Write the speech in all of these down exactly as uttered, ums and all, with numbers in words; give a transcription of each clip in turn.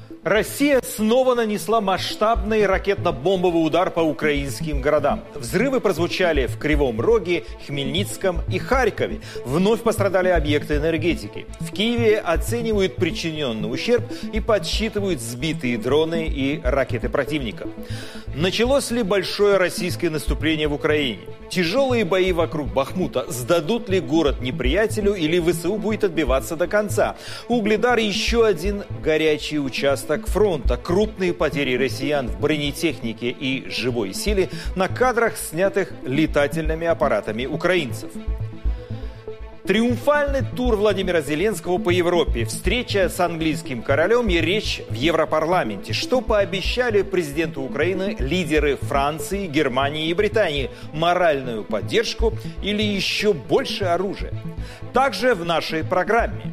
Россия снова нанесла масштабный ракетно-бомбовый удар по украинским городам. Взрывы прозвучали в Кривом Роге, Хмельницком и Харькове. Вновь пострадали объекты энергетики. В Киеве оценивают причиненный ущерб и подсчитывают сбитые дроны и ракеты противника. Началось ли большое российское наступление в Украине? Тяжелые бои вокруг Бахмута. Сдадут ли город неприятелю или ВСУ будет отбиваться до конца? Угледар – еще один горячий участок фронта. Крупные потери россиян в бронетехнике и живой силе на кадрах, снятых летательными аппаратами украинцев. Триумфальный тур Владимира Зеленского по Европе, встреча с английским королем и речь в Европарламенте. Что пообещали президенту Украины лидеры Франции, Германии и Британии? Моральную поддержку или еще больше оружия? Также в нашей программе.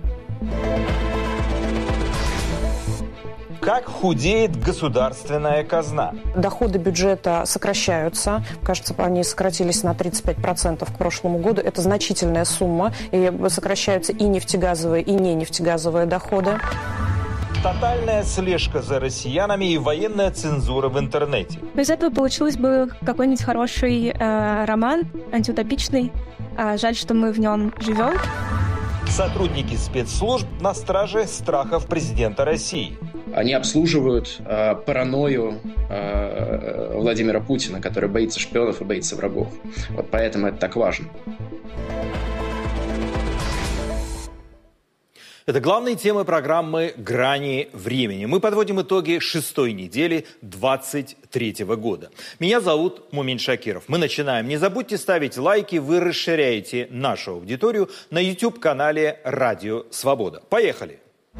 Как худеет государственная казна? Доходы бюджета сокращаются. Кажется, они сократились на тридцать пять процентов к прошлому году. Это значительная сумма. И сокращаются и нефтегазовые, и не нефтегазовые доходы. Тотальная слежка за россиянами и военная цензура в интернете. Из этого получился бы какой-нибудь хороший э, роман, антиутопичный. Э, жаль, что мы в нем живем. Сотрудники спецслужб на страже страхов президента России. Они обслуживают э, паранойю э, Владимира Путина, который боится шпионов и боится врагов. Вот поэтому это так важно. Это главные темы программы «Грани времени». Мы подводим итоги шестой недели двадцать третьего года. Меня зовут Мумин Шакиров. Мы начинаем. Не забудьте ставить лайки, вы расширяете нашу аудиторию на YouTube-канале «Радио Свобода». Поехали!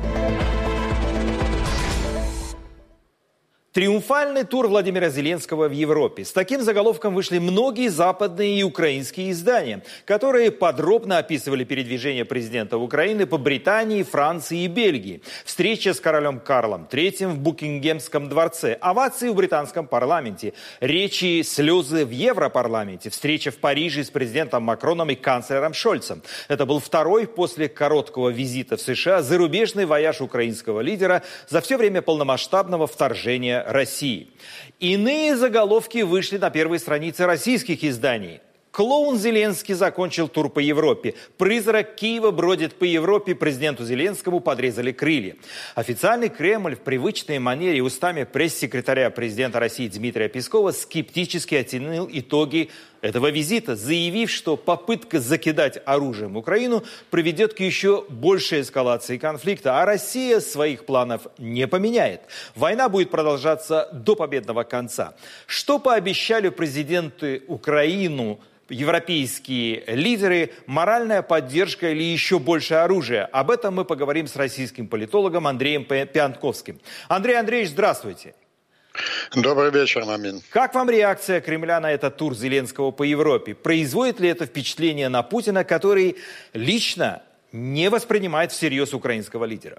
Триумфальный тур Владимира Зеленского в Европе. С таким заголовком вышли многие западные и украинские издания, которые подробно описывали передвижение президента Украины по Британии, Франции и Бельгии. Встреча с королем Карлом третьим в Букингемском дворце, овации в британском парламенте, речи, слезы в Европарламенте, встреча в Париже с президентом Макроном и канцлером Шольцем. Это был второй после короткого визита в США зарубежный вояж украинского лидера за все время полномасштабного вторжения России. Иные заголовки вышли на первой странице российских изданий. Клоун Зеленский закончил тур по Европе. Призрак Киева бродит по Европе. Президенту Зеленскому подрезали крылья. Официальный Кремль в привычной манере устами пресс-секретаря президента России Дмитрия Пескова скептически оценил итоги этого визита, заявив, что попытка закидать оружием Украину приведет к еще большей эскалации конфликта, а Россия своих планов не поменяет. Война будет продолжаться до победного конца. Что пообещали президенты Украины, европейские лидеры, моральная поддержка или еще больше оружия? Об этом мы поговорим с российским политологом Андреем Пиантковским. Андрей Андреевич, здравствуйте. Добрый вечер, Мамин. Как вам реакция Кремля на этот тур Зеленского по Европе? Производит ли это впечатление на Путина, который лично не воспринимает всерьез украинского лидера?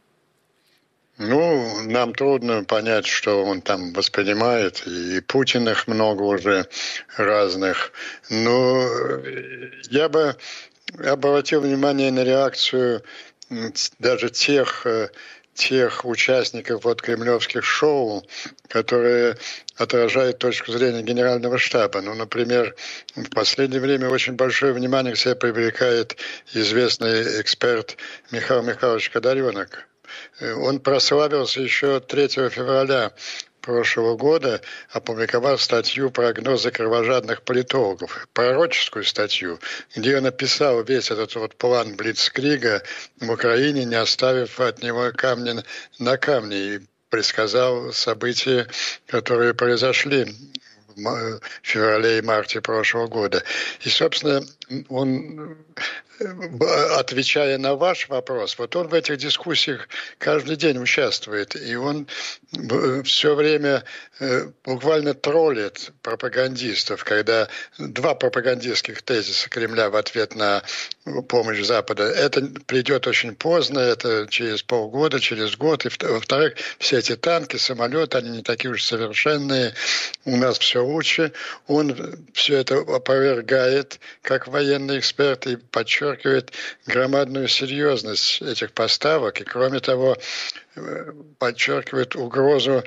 Ну, нам трудно понять, что он там воспринимает, и Путиных много уже разных. Но я бы обратил внимание на реакцию даже тех, тех участников вот кремлевских шоу, которые отражают точку зрения Генерального штаба. Ну, например, в последнее время очень большое внимание к себе привлекает известный эксперт Михаил Михайлович Кадаренок. Он прославился еще третьего февраля прошлого года, опубликовав статью «Прогнозы кровожадных политологов», пророческую статью, где он описал весь этот вот план Блицкрига в Украине, не оставив от него камня на камне, и предсказал события, которые произошли в феврале и марте прошлого года. И, собственно, он, отвечая на ваш вопрос, вот он в этих дискуссиях каждый день участвует, и он все время буквально троллит пропагандистов, когда два пропагандистских тезиса Кремля в ответ на помощь Запада. Это придет очень поздно, это через полгода, через год. И, во-вторых, все эти танки, самолеты, они не такие уж совершенные. У нас все лучше. Он все это опровергает как военный эксперт и подчеркивает громадную серьезность этих поставок. И кроме того, подчеркивает угрозу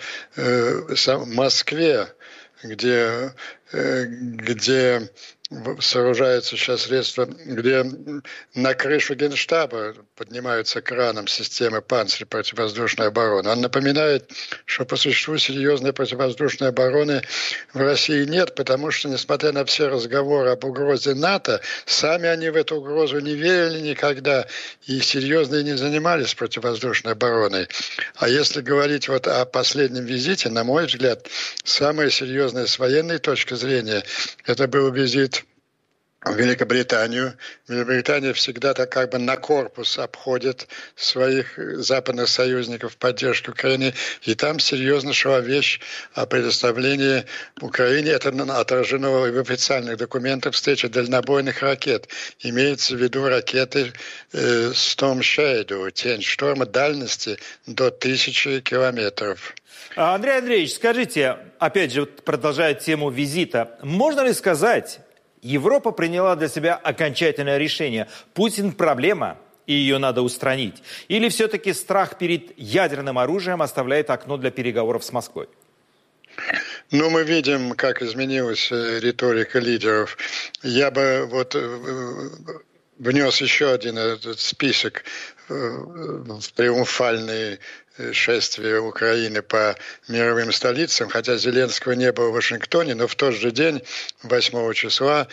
Москве, где, где сооружаются сейчас средства, где на крышу Генштаба поднимаются краном системы «Панцирь» противовоздушной обороны. Он напоминает, что по существу серьезной противовоздушной обороны в России нет, потому что, несмотря на все разговоры об угрозе НАТО, сами они в эту угрозу не верили никогда и серьезно не занимались противовоздушной обороной. А если говорить вот о последнем визите, на мой взгляд, самое серьезное с военной точки зрения, это был визит в Великобританию. Великобритания всегда так как бы на корпус обходит своих западных союзников в поддержке Украины. И там серьезно шла вещь о предоставлении Украине. Это отражено в официальных документах встречи дальнобойных ракет. Имеется в виду ракеты э, Storm Shadow, тень шторма, дальности до тысячи километров. Андрей Андреевич, скажите, опять же, продолжая тему визита, можно ли сказать, Европа приняла для себя окончательное решение? Путин – проблема, и ее надо устранить. Или все-таки страх перед ядерным оружием оставляет окно для переговоров с Москвой? Ну, мы видим, как изменилась риторика лидеров. Я бы вот внес еще один этот список в триумфальный шествие Украины по мировым столицам, хотя Зеленского не было в Вашингтоне, но в тот же день, восьмого числа,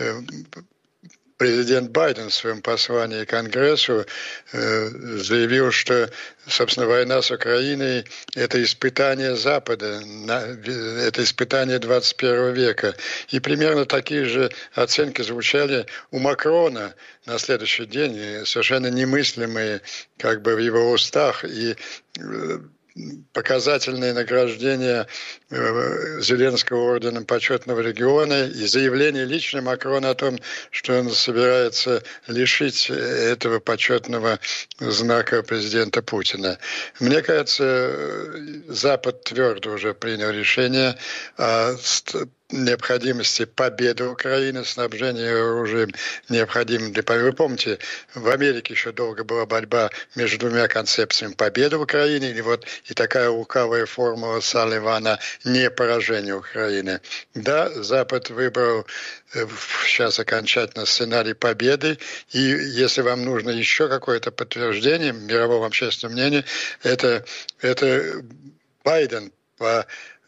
президент Байден в своем послании Конгрессу заявил, что, собственно, война с Украиной – это испытание Запада, это испытание двадцать первого века. И примерно такие же оценки звучали у Макрона на следующий день, совершенно немыслимые как бы в его устах. И показательное награждение Зеленского орденом почетного легиона и заявление лично Макрона о том, что он собирается лишить этого почетного знака президента Путина. Мне кажется, Запад твердо уже принял решение о необходимости победы Украины, снабжения оружием необходимым для победы. Вы помните, в Америке еще долго была борьба между двумя концепциями: победы в Украине и вот и такая лукавая формула Салливана не поражение Украины. Да, Запад выбрал сейчас окончательно сценарий победы, и если вам нужно еще какое-то подтверждение мирового общественного мнения, это, это Байден по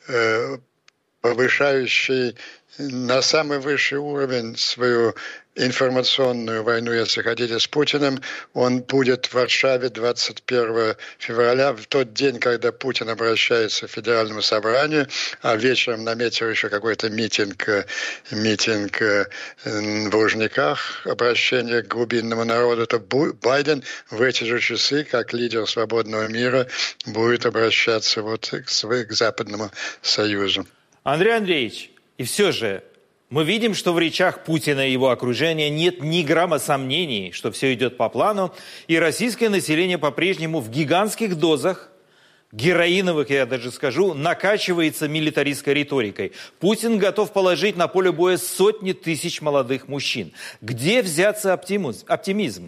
повышающий на самый высший уровень свою информационную войну, если хотите, с Путиным. Он будет в Варшаве двадцать первого февраля, в тот день, когда Путин обращается к Федеральному собранию, а вечером наметил еще какой-то митинг, митинг в Лужниках, обращение к глубинному народу, то Байден в эти же часы, как лидер свободного мира, будет обращаться вот к, к Западному Союзу. Андрей Андреевич, и все же мы видим, что в речах Путина и его окружения нет ни грамма сомнений, что все идет по плану, и российское население по-прежнему в гигантских дозах, героиновых, я даже скажу, накачивается милитаристской риторикой. Путин готов положить на поле боя сотни тысяч молодых мужчин. Где взяться оптимизму?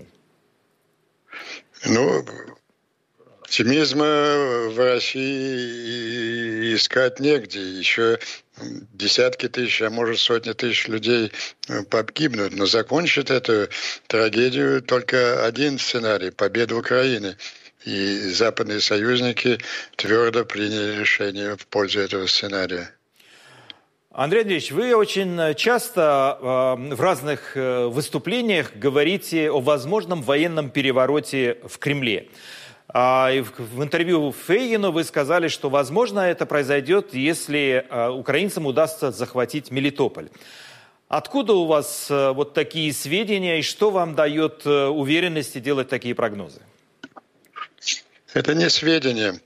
Ну, оптимизма в России искать негде. Еще десятки тысяч, а может сотни тысяч людей погибнут. Но закончит эту трагедию только один сценарий – победа Украины. И западные союзники твердо приняли решение в пользу этого сценария. Андрей Андреевич, вы очень часто э, в разных э, выступлениях говорите о возможном военном перевороте в Кремле. А в интервью Фейгину вы сказали, что, возможно, это произойдет, если украинцам удастся захватить Мелитополь. Откуда у вас вот такие сведения и что вам дает уверенности делать такие прогнозы? Это не сведения.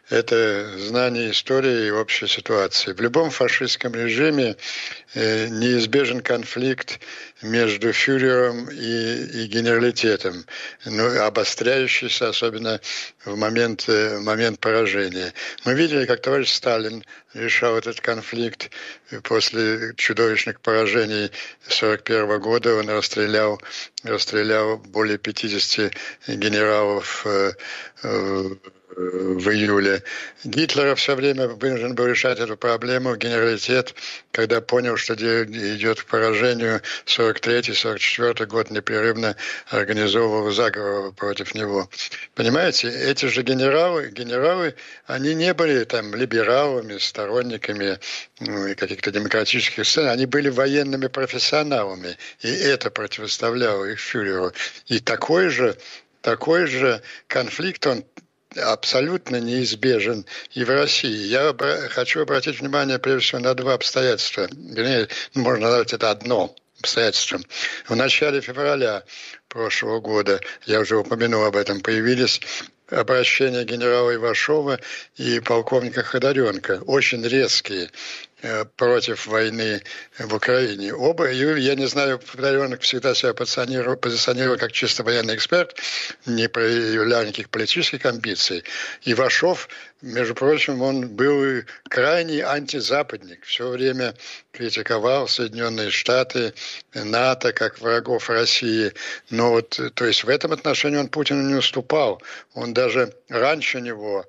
это знание истории и общей ситуации. В любом фашистском режиме неизбежен конфликт между фюрером и, и генералитетом, ну, обостряющийся особенно в момент, в момент поражения. Мы видели, как товарищ Сталин решал этот конфликт после чудовищных поражений сорок первого года. Он расстрелял, расстрелял более пятидесяти генералов э, э, в июле. Гитлер все время вынужден был решать эту проблему. Генералитет, когда понял, что идет к поражению, сорок третий — сорок четвёртый год непрерывно организовывал заговор против него. Понимаете, эти же генералы, генералы, они не были там либералами, сторонниками ну, каких-то демократических сцен, они были военными профессионалами, и это противоставляло их фюреру. И такой же, такой же конфликт, он абсолютно неизбежен и в России. Я хочу обратить внимание прежде всего на два обстоятельства. Вернее, можно назвать это одно обстоятельство. В начале февраля прошлого года, я уже упомянул об этом, появились обращения генерала Ивашова и полковника Ходоренко, очень резкие, против войны в Украине. Оба, я не знаю, Ходоренко всегда себя позиционировал, позиционировал как чисто военный эксперт, не проявлял никаких политических амбиций. Ивашов, между прочим, он был крайний антизападник, все время критиковал Соединенные Штаты, НАТО как врагов России. Но вот, то есть в этом отношении он Путину не уступал. Он даже раньше него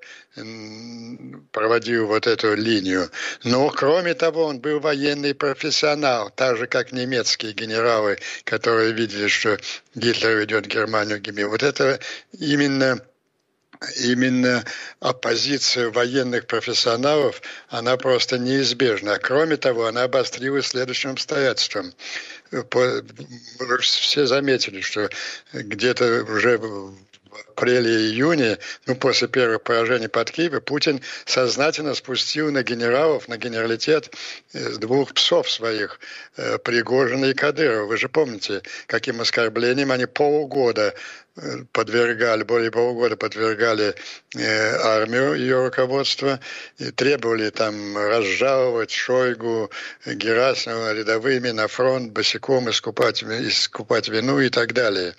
проводил вот эту линию. Но, кроме того, он был военный профессионал, так же, как немецкие генералы, которые видели, что Гитлер ведет Германию к гибели. Вот это именно... Именно оппозиция военных профессионалов, она просто неизбежна. Кроме того, она обострилась следующим обстоятельством. Все заметили, что где-то уже в апреле-июне, ну, после первых поражений под Киевом, Путин сознательно спустил на генералов, на генералитет двух псов своих, Пригожина и Кадырова. Вы же помните, каким оскорблением они полгода подвергали, более полугода подвергали э, армию, ее руководство, и требовали там разжаловать Шойгу, Герасимова рядовыми на фронт, босиком искупать, искупать вину и так далее.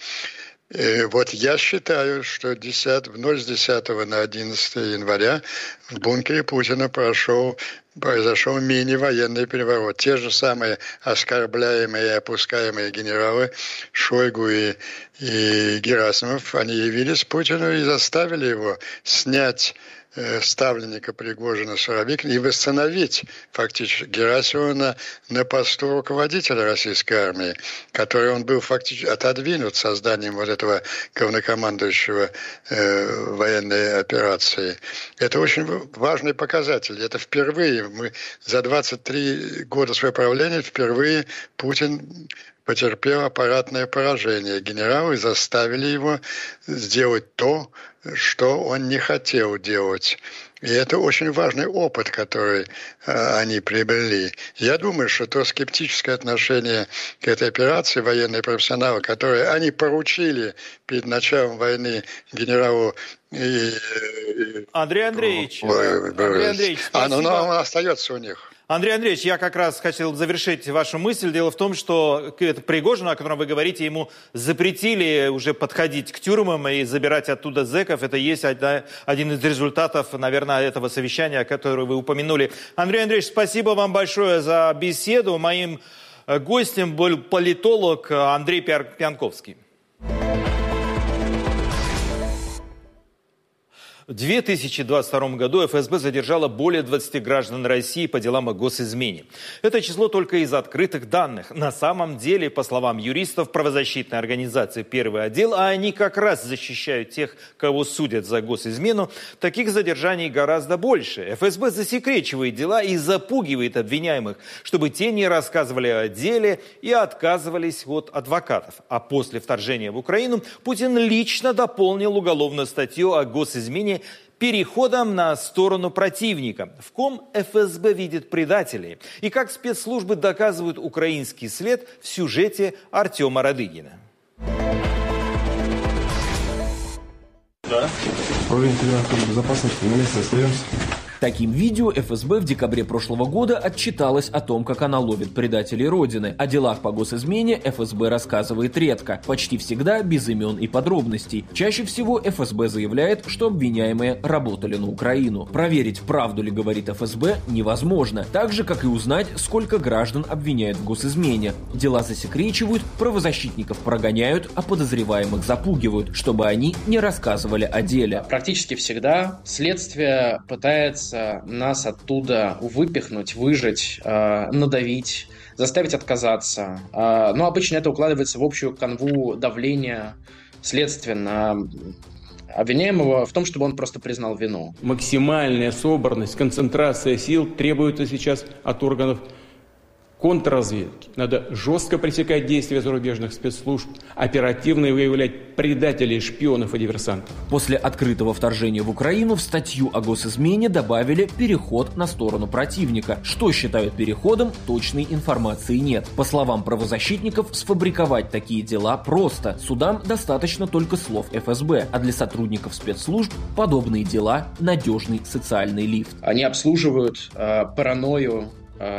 И вот я считаю, что десятого, в ночь с десятого на одиннадцатое января в бункере Путина прошел, произошел мини-военный переворот. Те же самые оскорбляемые и опускаемые генералы Шойгу и, и Герасимов, они явились Путину и заставили его снять ставленника Пригожина Суровикина и восстановить фактически Герасимова на, на посту руководителя российской армии, который он был фактически отодвинут созданием вот этого главнокомандующего э, военной операции. Это очень важный показатель. Это впервые, мы за двадцать три года своего правления впервые Путин потерпел аппаратное поражение. Генералы заставили его сделать то, что он не хотел делать. И это очень важный опыт, который э, они приобрели. Я думаю, что то скептическое отношение к этой операции военные профессионалы, которые они поручили перед началом войны генералу и, Андрей Андреевич, Андрей Андреевич, а, ну, но он остается у них. Андрей Андреевич, я как раз хотел завершить вашу мысль. Дело в том, что Пригожину, о котором вы говорите, ему запретили уже подходить к тюрьмам и забирать оттуда зэков. Это есть одна, один из результатов, наверное, этого совещания, которое вы упомянули. Андрей Андреевич, спасибо вам большое за беседу. Моим гостем был политолог Андрей Пьянковский. В две тысячи двадцать втором году эф эс бэ задержала более двадцати граждан России по делам о госизмене. Это число только из открытых данных. На самом деле, по словам юристов правозащитной организации «Первый отдел», а они как раз защищают тех, кого судят за госизмену, таких задержаний гораздо больше. эф эс бэ засекречивает дела и запугивает обвиняемых, чтобы те не рассказывали о деле и отказывались от адвокатов. А после вторжения в Украину Путин лично дополнил уголовную статью о госизмене переходом на сторону противника. В ком эф эс бэ видит предателей? И как спецслужбы доказывают украинский след в сюжете Артема Радыгина. Да. Управление федеральной безопасности, на месте остаемся. Таким видео эф эс бэ в декабре прошлого года отчиталась о том, как она ловит предателей Родины. О делах по госизмене эф эс бэ рассказывает редко, почти всегда без имен и подробностей. Чаще всего эф эс бэ заявляет, что обвиняемые работали на Украину. Проверить, правду ли говорит эф эс бэ, невозможно. Так же, как и узнать, сколько граждан обвиняют в госизмене. Дела засекречивают, правозащитников прогоняют, а подозреваемых запугивают, чтобы они не рассказывали о деле. Практически всегда следствие пытается нас оттуда выпихнуть, выжать, э, надавить, заставить отказаться. Э, но обычно это укладывается в общую канву давления следствия на обвиняемого в том, чтобы он просто признал вину. Максимальная собранность, концентрация сил требуется сейчас от органов контрразведки. Надо жестко пресекать действия зарубежных спецслужб, оперативно выявлять предателей, шпионов и диверсантов. После открытого вторжения в Украину в статью о госизмене добавили переход на сторону противника. Что считают переходом, точной информации нет. По словам правозащитников, сфабриковать такие дела просто. Судам достаточно только слов эф эс бэ, а для сотрудников спецслужб подобные дела – надежный социальный лифт. Они обслуживают э, паранойю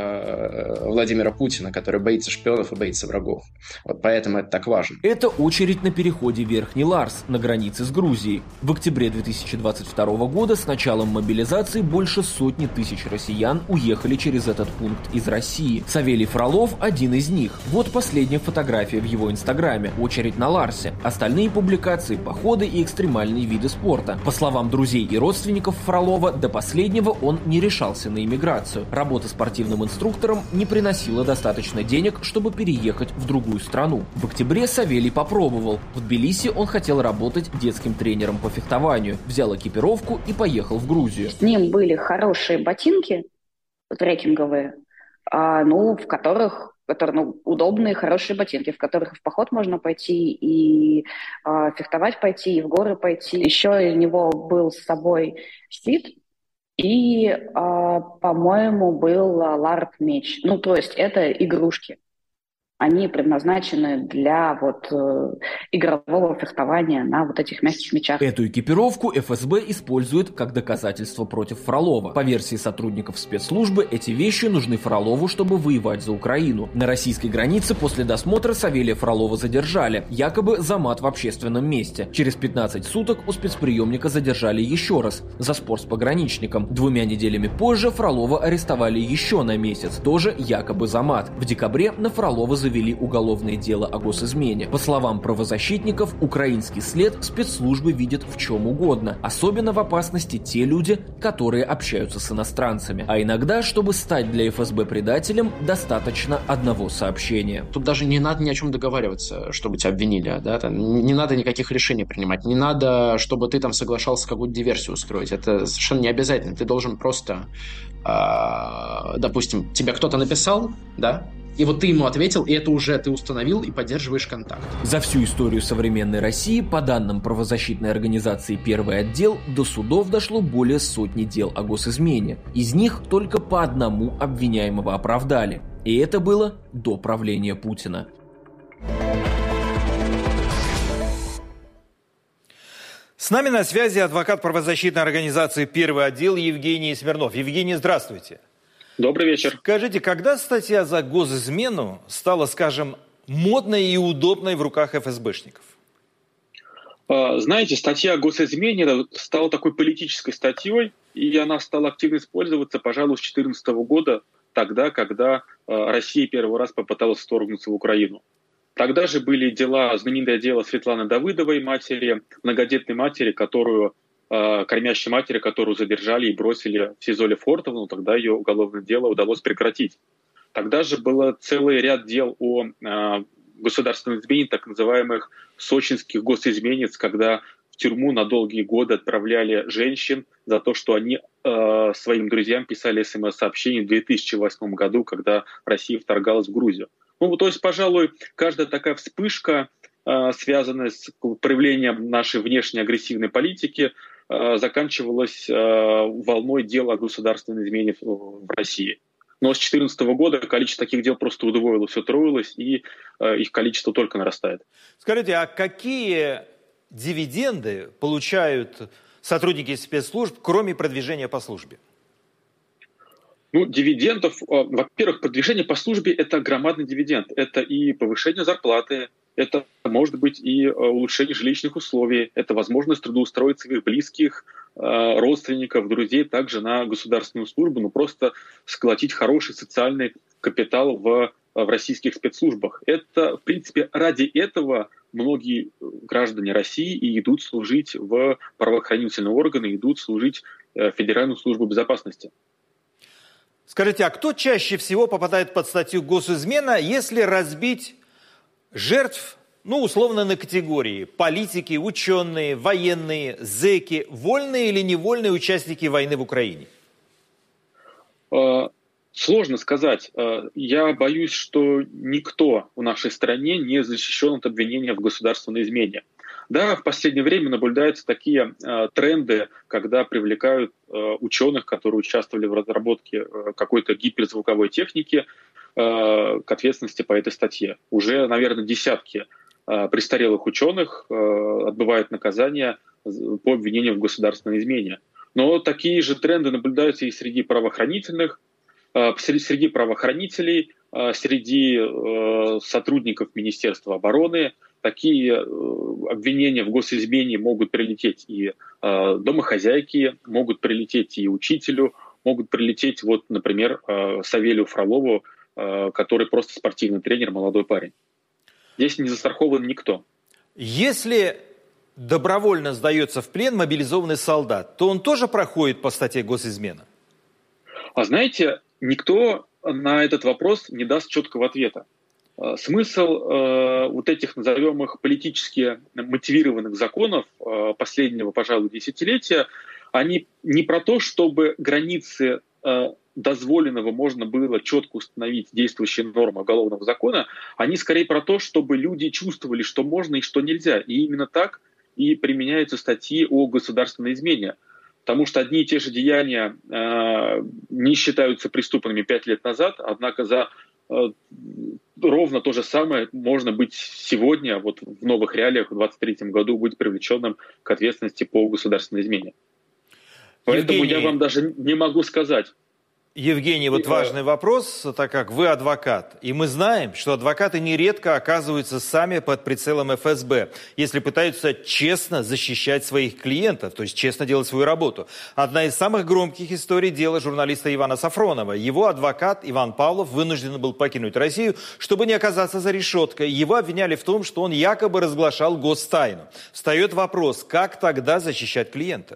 Владимира Путина, который боится шпионов и боится врагов. Вот поэтому это так важно. Это очередь на переходе Верхний Ларс на границе с Грузией. В октябре две тысячи двадцать второго года с началом мобилизации больше сотни тысяч россиян уехали через этот пункт из России. Савелий Фролов – один из них. Вот последняя фотография в его инстаграме. Очередь на Ларсе. Остальные публикации – походы и экстремальные виды спорта. По словам друзей и родственников Фролова, до последнего он не решался на иммиграцию. Работа спортивного инструктором не приносила достаточно денег, чтобы переехать в другую страну. В октябре Савелий попробовал. В Тбилиси он хотел работать детским тренером по фехтованию. Взял экипировку и поехал в Грузию. С ним были хорошие ботинки трекинговые, а, ну, в которых которые, ну, удобные, хорошие ботинки, в которых и в поход можно пойти, и а, фехтовать пойти, и в горы пойти. Еще у него был с собой щит, и, э, по-моему, был ларп-меч. Ну, то есть это игрушки. Они предназначены для вот э, игрового фехтования на вот этих мягких мечах. Эту экипировку эф эс бэ использует как доказательство против Фролова. По версии сотрудников спецслужбы, эти вещи нужны Фролову, чтобы воевать за Украину. На российской границе после досмотра Савелия Фролова задержали, якобы за мат в общественном месте. Через пятнадцать суток у спецприемника задержали еще раз за спор с пограничником. Двумя неделями позже Фролова арестовали еще на месяц, тоже якобы за мат. В декабре на Фролова завели вели уголовное дело о госизмене. По словам правозащитников, украинский след спецслужбы видят в чем угодно. Особенно в опасности те люди, которые общаются с иностранцами. А иногда, чтобы стать для эф эс бэ предателем, достаточно одного сообщения. Тут даже не надо ни о чем договариваться, чтобы тебя обвинили. Да? Там, не надо никаких решений принимать. Не надо, чтобы ты там соглашался какую-то диверсию устроить. Это совершенно не обязательно. Ты должен просто, э, допустим, тебе кто-то написал, да? И вот ты ему ответил, и это уже ты установил и поддерживаешь контакт. За всю историю современной России, по данным правозащитной организации «Первый отдел», до судов дошло более сотни дел о госизмене. Из них только по одному обвиняемого оправдали. И это было до правления Путина. С нами на связи адвокат правозащитной организации «Первый отдел» Евгений Смирнов. Евгений, здравствуйте. Добрый вечер. Скажите, когда статья за госизмену стала, скажем, модной и удобной в руках эф эс бэшников? Знаете, статья о госизмене стала такой политической статьей, и она стала активно использоваться, пожалуй, с две тысячи четырнадцатого года, тогда, когда Россия первый раз попыталась вторгнуться в Украину. Тогда же были дела, знаменитое дело Светланы Давыдовой, матери, многодетной матери, которую... кормящей матери, которую задержали и бросили в СИЗО Лефортово, но тогда ее уголовное дело удалось прекратить. Тогда же был целый ряд дел о э, государственной измене, так называемых сочинских госизменниц, когда в тюрьму на долгие годы отправляли женщин за то, что они э, своим друзьям писали смс-сообщения в две тысячи восьмом году, когда Россия вторгалась в Грузию. Ну, то есть, пожалуй, каждая такая вспышка, э, связанная с проявлением нашей внешней агрессивной политики, заканчивалась волной дел о государственной измене в России. Но с две тысячи четырнадцатого года количество таких дел просто удвоилось, утроилось, и их количество только нарастает. Скажите, а какие дивиденды получают сотрудники спецслужб, кроме продвижения по службе? Ну, дивидендов, во-первых, продвижение по службе – это громадный дивиденд. Это и повышение зарплаты, это может быть и улучшение жилищных условий, это возможность трудоустроить своих близких, родственников, друзей также на государственную службу, ну просто сколотить хороший социальный капитал в, в российских спецслужбах. Это, в принципе, ради этого многие граждане России и идут служить в правоохранительные органы, идут служить в Федеральную службу безопасности. Скажите, а кто чаще всего попадает под статью госизмена, если разбить жертв, ну, условно, на категории: политики, ученые, военные, зэки, вольные или невольные участники войны в Украине? Сложно сказать. Я боюсь, что никто в нашей стране не защищен от обвинения в государственной измене. Да, в последнее время наблюдаются такие э, тренды, когда привлекают э, ученых, которые участвовали в разработке э, какой-то гиперзвуковой техники, э, к ответственности по этой статье. Уже, наверное, десятки э, престарелых ученых э, отбывают наказание по обвинению в государственной измене. Но такие же тренды наблюдаются и среди правоохранительных, э, среди правоохранителей, э, среди э, сотрудников Министерства обороны. Такие обвинения в госизмене могут прилететь и э, домохозяйке, могут прилететь и учителю, могут прилететь, вот, например, э, Савелию Фролову, э, который просто спортивный тренер, молодой парень. Здесь не застрахован никто. Если добровольно сдается в плен мобилизованный солдат, то он тоже проходит по статье госизмена? А знаете, никто на этот вопрос не даст четкого ответа. Смысл э, вот этих, назовем их, политически мотивированных законов э, последнего, пожалуй, десятилетия, они не про то, чтобы границы э, дозволенного можно было четко установить действующие нормы уголовного закона, они скорее про то, чтобы люди чувствовали, что можно и что нельзя. И именно так и применяются статьи о государственной измене. Потому что одни и те же деяния э, не считаются преступными пять лет назад, однако за ровно то же самое можно быть сегодня, вот в новых реалиях, в двадцать третьем году, быть привлеченным к ответственности по государственной измене. Поэтому Евгений, я вам даже не могу сказать. Евгений, вот важный вопрос, так как вы адвокат. И мы знаем, что адвокаты нередко оказываются сами под прицелом эф эс бэ, если пытаются честно защищать своих клиентов, то есть честно делать свою работу. Одна из самых громких историй – дело журналиста Ивана Сафронова. Его адвокат Иван Павлов вынужден был покинуть Россию, чтобы не оказаться за решеткой. Его обвиняли в том, что он якобы разглашал гостайну. Встает вопрос, как тогда защищать клиента?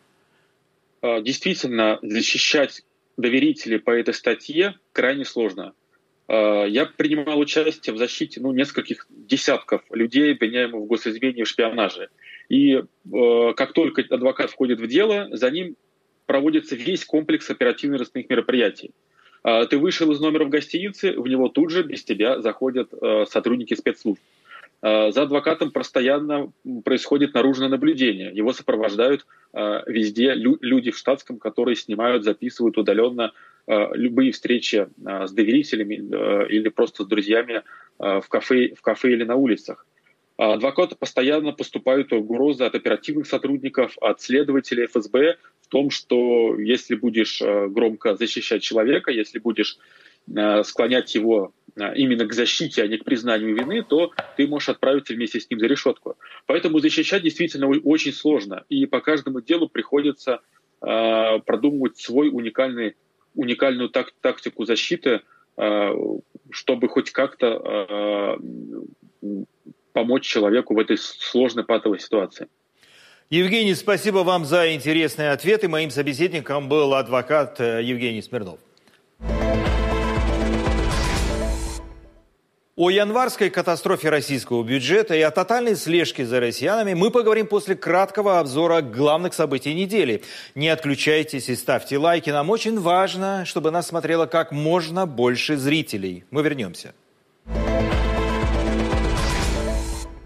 Действительно, защищать доверителей по этой статье крайне сложно. Я принимал участие в защите ну, нескольких десятков людей, обвиняемых в госизмене и в шпионаже. И как только адвокат входит в дело, за ним проводится весь комплекс оперативно-розыскных мероприятий. Ты вышел из номера в гостинице, в него тут же без тебя заходят сотрудники спецслужб. За адвокатом постоянно происходит наружное наблюдение. Его сопровождают э, везде лю- люди в штатском, которые снимают, записывают удаленно э, любые встречи э, с доверителями э, или просто с друзьями э, в кафе, в кафе или на улицах. Адвокату постоянно поступают угрозы от оперативных сотрудников, от следователей эф эс бэ в том, что если будешь э, громко защищать человека, если будешь э, склонять его именно к защите, а не к признанию вины, то ты можешь отправиться вместе с ним за решетку. Поэтому защищать действительно очень сложно. И по каждому делу приходится э, продумывать свой уникальный, уникальную так, тактику защиты, э, чтобы хоть как-то э, помочь человеку в этой сложной патовой ситуации. Евгений, спасибо вам за интересные ответы. Моим собеседником был адвокат Евгений Смирнов. О январской катастрофе российского бюджета и о тотальной слежке за россиянами мы поговорим после краткого обзора главных событий недели. Не отключайтесь и ставьте лайки. Нам очень важно, чтобы нас смотрело как можно больше зрителей. Мы вернемся.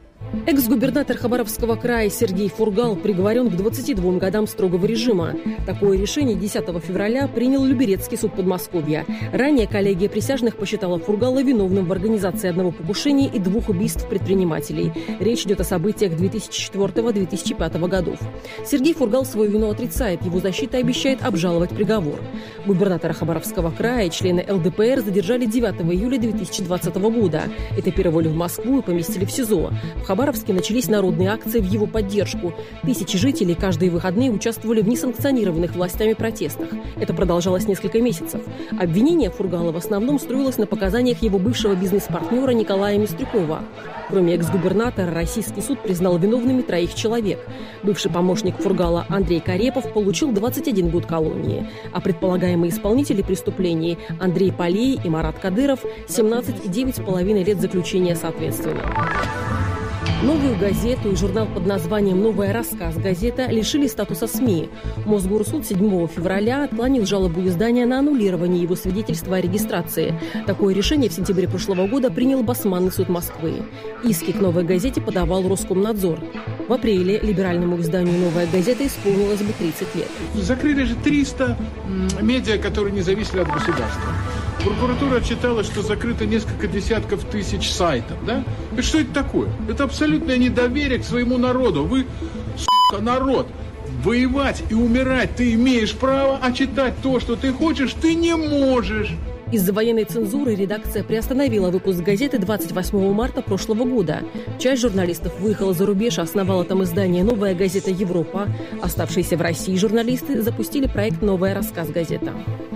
Экс-губернатор Хабаровского края Сергей Фургал приговорен к двадцати двум годам строгого режима. Такое решение десятого февраля принял Люберецкий суд Подмосковья. Ранее коллегия присяжных посчитала Фургала виновным в организации одного покушения и двух убийств предпринимателей. Речь идет о событиях две тысячи четвёртого — две тысячи пятого годов. Сергей Фургал свою вину отрицает. Его защита обещает обжаловать приговор. Губернатора Хабаровского края, члены эл дэ пэ эр, задержали девятого июля две тысячи двадцатого года. Этапировали в Москву и поместили в СИЗО. В Хабаровске начались народные акции в его поддержку. Тысячи жителей каждые выходные участвовали в несанкционированных властями протестах. Это продолжалось несколько месяцев. Обвинение Фургала в основном строилось на показаниях его бывшего бизнес-партнера Николая Мистрюкова. Кроме экс-губернатора, российский суд признал виновными троих человек. Бывший помощник Фургала Андрей Карепов получил двадцать один год колонии, а предполагаемые исполнители преступлений Андрей Полей и Марат Кадыров – семнадцать и девять с половиной лет заключения соответственно. Новую газету и журнал под названием «Новая рассказ» газета лишили статуса СМИ. Мосгорсуд седьмого февраля отклонил жалобу издания на аннулирование его свидетельства о регистрации. Такое решение в сентябре прошлого года принял Басманный суд Москвы. Иски к «Новой газете» подавал Роскомнадзор. В апреле либеральному изданию «Новая газета» исполнилось бы тридцать лет. Закрыли же триста медиа, которые не зависели от государства. Прокуратура отчитала, что закрыто несколько десятков тысяч сайтов, да? И что это такое? Это абсолютное недоверие к своему народу. Вы, сука, народ, воевать и умирать ты имеешь право, а читать то, что ты хочешь, ты не можешь. Из-за военной цензуры редакция приостановила выпуск газеты двадцать восьмого марта прошлого года. Часть журналистов выехала за рубеж, основала там издание «Новая газета Европа». Оставшиеся в России журналисты запустили проект «Новая рассказ газета».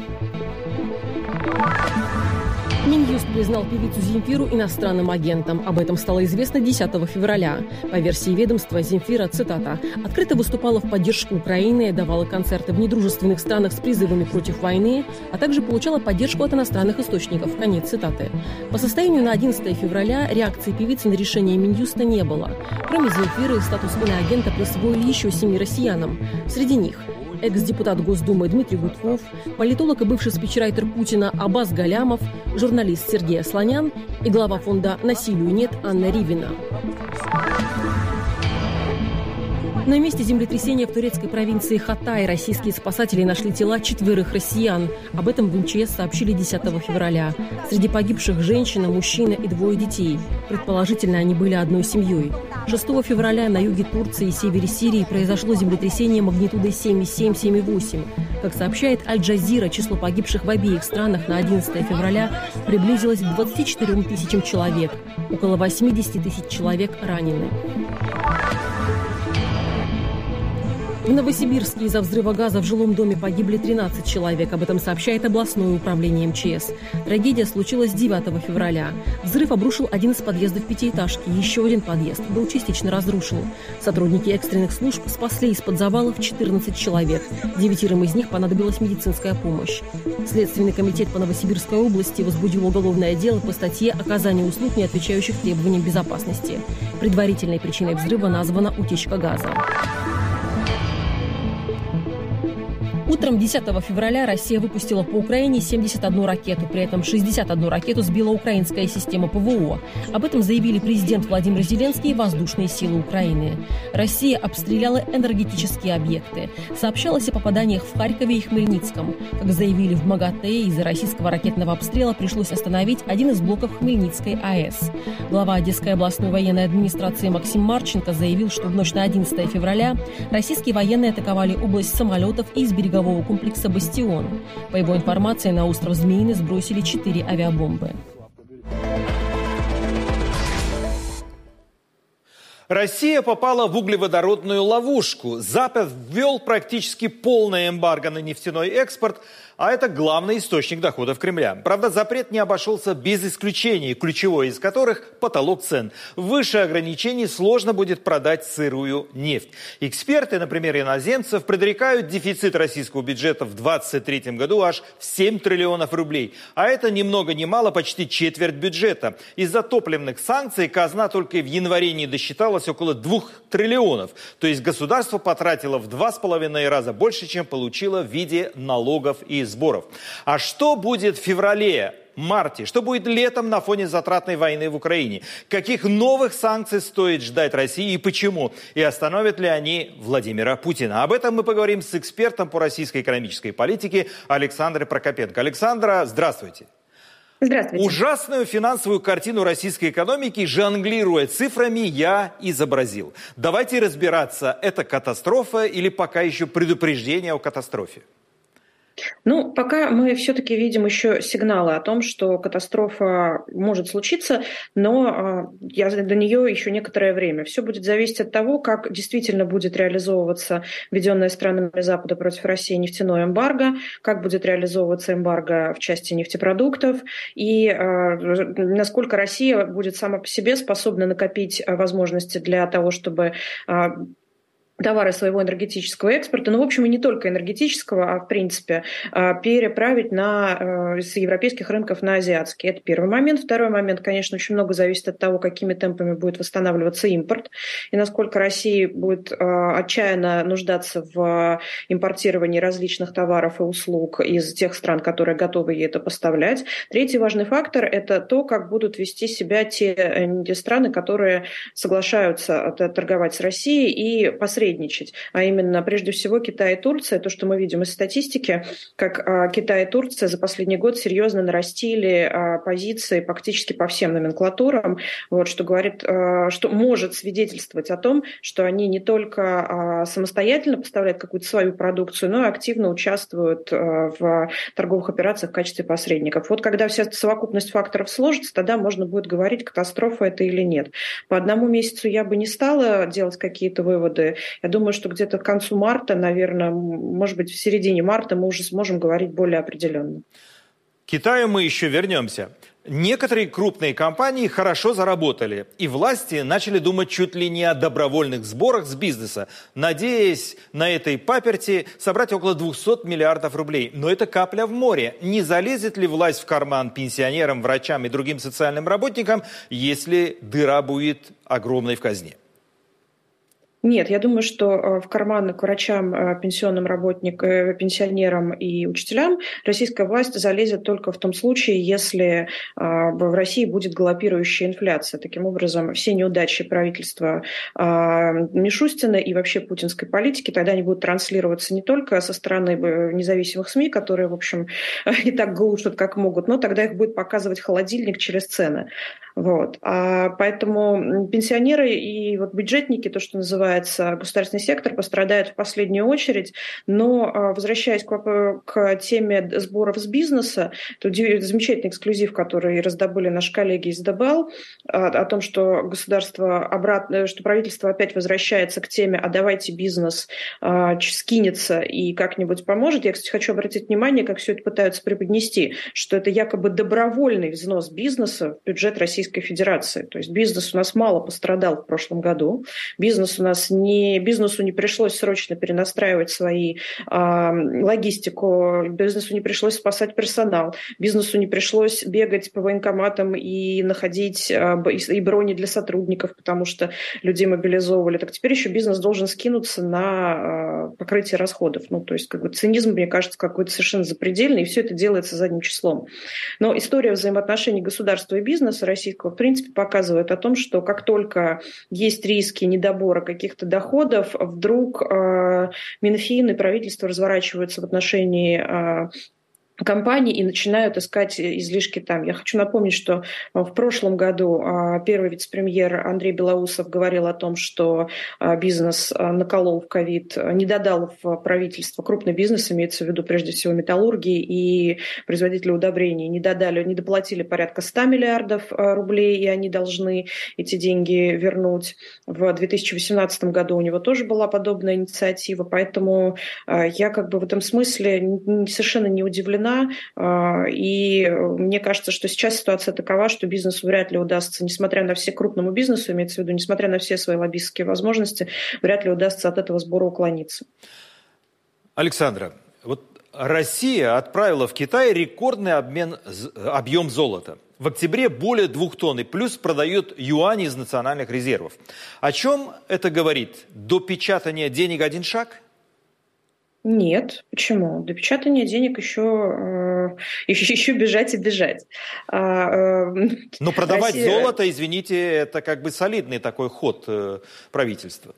Минюст признал певицу Земфиру иностранным агентом. Об этом стало известно десятого февраля. По версии ведомства, Земфира, цитата, «открыто выступала в поддержку Украины, давала концерты в недружественных странах с призывами против войны, а также получала поддержку от иностранных источников». Конец цитаты. По состоянию на одиннадцатое февраля реакции певицы на решение Минюста не было. Кроме Земфиры, статус иноагента присвоили еще семи россиянам. Среди них экс-депутат Госдумы Дмитрий Гудков, политолог и бывший спичрайтер Путина Аббас Галямов, журналист Сергей Асланян и глава фонда «Насилию нет» Анна Ривина. На месте землетрясения в турецкой провинции Хатай российские спасатели нашли тела четверых россиян. Об этом в эм че эс сообщили десятого февраля. Среди погибших женщина, мужчина и двое детей. Предположительно, они были одной семьей. шестого февраля на юге Турции и севере Сирии произошло землетрясение магнитудой семь и семь — семь и восемь. Как сообщает Аль-Джазира, число погибших в обеих странах на одиннадцатое февраля приблизилось к двадцати четырем тысячам человек. Около восьмидесяти тысяч человек ранены. В Новосибирске из-за взрыва газа в жилом доме погибли тринадцать человек. Об этом сообщает областное управление эм че эс. Трагедия случилась девятого февраля. Взрыв обрушил один из подъездов пятиэтажки. Еще один подъезд был частично разрушен. Сотрудники экстренных служб спасли из-под завалов четырнадцать человек. Девятерым из них понадобилась медицинская помощь. Следственный комитет по Новосибирской области возбудил уголовное дело по статье «Оказание услуг, не отвечающих требованиям безопасности». Предварительной причиной взрыва названа утечка газа. Утром десятого февраля Россия выпустила по Украине семьдесят одну ракету. При этом шестьдесят одну ракету сбила украинская система пэ вэ о. Об этом заявили президент Владимир Зеленский и воздушные силы Украины. Россия обстреляла энергетические объекты. Сообщалось о попаданиях в Харькове и Хмельницком. Как заявили в МАГАТЭ, из-за российского ракетного обстрела пришлось остановить один из блоков Хмельницкой а э с. Глава Одесской областной военной администрации Максим Марченко заявил, что в ночь на одиннадцатое февраля российские военные атаковали область самолетов и из берегового комплекса «Бастион». По его информации, на остров Змеиный сбросили четыре авиабомбы. Россия попала в углеводородную ловушку. Запад ввел практически полное эмбарго на нефтяной экспорт, а это главный источник доходов Кремля. Правда, запрет не обошелся без исключений, ключевое из которых – потолок цен. Выше ограничений сложно будет продать сырую нефть. Эксперты, например, иноземцев, предрекают дефицит российского бюджета в две тысячи двадцать третьем году аж в семь триллионов рублей. А это ни много ни мало почти четверть бюджета. Из-за топливных санкций казна только в январе не досчиталась около двух триллионов. То есть государство потратило в два с половиной раза больше, чем получило в виде налогов и сборов. А что будет в феврале? марте? Что будет летом на фоне затратной войны в Украине? Каких новых санкций стоит ждать России и почему? И остановят ли они Владимира Путина? Об этом мы поговорим с экспертом по российской экономической политике Александрой Прокопенко. Александра, здравствуйте. Здравствуйте. Ужасную финансовую картину российской экономики, жонглируя цифрами, я изобразил. Давайте разбираться, это катастрофа или пока еще предупреждение о катастрофе? Ну, пока мы все-таки видим еще сигналы о том, что катастрофа может случиться, но э, до нее еще некоторое время. Все будет зависеть от того, как действительно будет реализовываться введенное странами Запада против России нефтяное эмбарго, как будет реализовываться эмбарго в части нефтепродуктов, и э, насколько Россия будет сама по себе способна накопить возможности для того, чтобы э, товары своего энергетического экспорта, ну, в общем, и не только энергетического, а, в принципе, переправить на, с европейских рынков на азиатские. Это первый момент. Второй момент, конечно, очень много зависит от того, какими темпами будет восстанавливаться импорт, и насколько Россия будет отчаянно нуждаться в импортировании различных товаров и услуг из тех стран, которые готовы ей это поставлять. Третий важный фактор – это то, как будут вести себя те, те страны, которые соглашаются торговать с Россией и посредничать. А именно, прежде всего, Китай и Турция. То, что мы видим из статистики, как а, Китай и Турция за последний год серьезно нарастили а, позиции практически по всем номенклатурам, вот, что говорит, а, что может свидетельствовать о том, что они не только а, самостоятельно поставляют какую-то свою продукцию, но и активно участвуют а, в торговых операциях в качестве посредников. Вот когда вся совокупность факторов сложится, тогда можно будет говорить, катастрофа это или нет. По одному месяцу я бы не стала делать какие-то выводы. Я думаю, что где-то к концу марта, наверное, может быть, в середине марта мы уже сможем говорить более определенно. К Китаю мы еще вернемся. Некоторые крупные компании хорошо заработали, и власти начали думать чуть ли не о добровольных сборах с бизнеса, надеясь на этой паперти собрать около двухсот миллиардов рублей. Но это капля в море. Не залезет ли власть в карман пенсионерам, врачам и другим социальным работникам, если дыра будет огромной в казне? Нет, я думаю, что в карманы к врачам, пенсионным работникам, пенсионерам и учителям российская власть залезет только в том случае, если в России будет галопирующая инфляция. Таким образом, все неудачи правительства Мишустина и вообще путинской политики тогда они будут транслироваться не только со стороны независимых СМИ, которые, в общем, и так глушат, как могут, но тогда их будет показывать холодильник через цены. Вот. А поэтому пенсионеры и вот бюджетники, то, что называется государственный сектор, пострадают в последнюю очередь. Но, возвращаясь к, к теме сборов с бизнеса, то замечательный эксклюзив, который раздобыли наши коллеги из ДБЛ, о том, что государство обратно, что правительство опять возвращается к теме «а давайте бизнес а, скинется и как-нибудь поможет». Я, кстати, хочу обратить внимание, как все это пытаются преподнести, что это якобы добровольный взнос бизнеса в бюджет Российской Федерации. То есть бизнес у нас мало пострадал в прошлом году. Бизнес у нас не, бизнесу не пришлось срочно перенастраивать свои а, логистику, бизнесу не пришлось спасать персонал, бизнесу не пришлось бегать по военкоматам и находить а, и брони для сотрудников, потому что людей мобилизовывали. Так теперь еще бизнес должен скинуться на а, покрытие расходов. Ну, то есть как бы, цинизм, мне кажется, какой-то совершенно запредельный, и все это делается задним числом. Но история взаимоотношений государства и бизнеса российского в принципе показывает о том, что как только есть риски недобора каких-то доходов, вдруг э, Минфин и правительство разворачиваются в отношении э, компании и начинают искать излишки там. Я хочу напомнить, что в прошлом году первый вице-премьер Андрей Белоусов говорил о том, что бизнес наколол в ковид, не додал в правительство, крупный бизнес, имеется в виду прежде всего металлургии и производители удобрений, не додали, не доплатили порядка ста миллиардов рублей, и они должны эти деньги вернуть. В две тысячи восемнадцатом году у него тоже была подобная инициатива, поэтому я как бы в этом смысле совершенно не удивлена. И мне кажется, что сейчас ситуация такова, что бизнесу вряд ли удастся, несмотря на все крупному бизнесу, имеется в виду, несмотря на все свои лоббистские возможности, вряд ли удастся от этого сбора уклониться. Александра, вот Россия отправила в Китай рекордный обмен, объем золота. В октябре более двух тонн и плюс продают юани из национальных резервов. О чем это говорит? До печатания денег один шаг? Нет, почему? До печатания денег еще, э, еще, еще бежать и бежать. А, э, Но продавать Россия... золото, извините, это как бы солидный такой ход э, правительства.